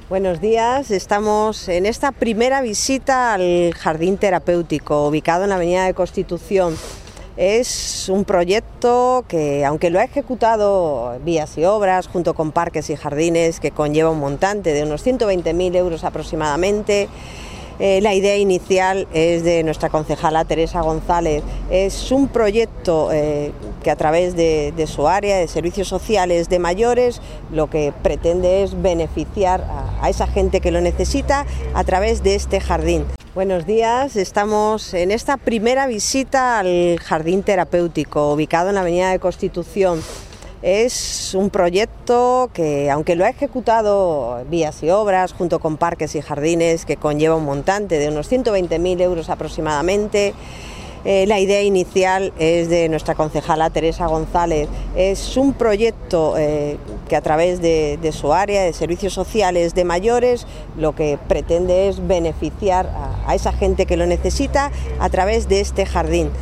Buenos días, estamos en esta primera visita al Jardín Terapéutico, ubicado en la Avenida de Constitución. Es un proyecto que, aunque lo ha ejecutado Vías y Obras, junto con Parques y Jardines, que conlleva un montante de unos 120.000 euros aproximadamente, la idea inicial es de nuestra concejala Teresa González. Es un proyecto que a través de su área de servicios sociales de mayores lo que pretende es beneficiar a esa gente que lo necesita a través de este jardín. Buenos días, estamos en esta primera visita al Jardín Terapéutico, ubicado en la Avenida de Constitución. Es un proyecto que, aunque lo ha ejecutado Vías y Obras, junto con Parques y Jardines, que conlleva un montante de unos 120.000 euros aproximadamente, la idea inicial es de nuestra concejala Teresa González. Es un proyecto que a través de su área de servicios sociales de mayores lo que pretende es beneficiar a esa gente que lo necesita a través de este jardín.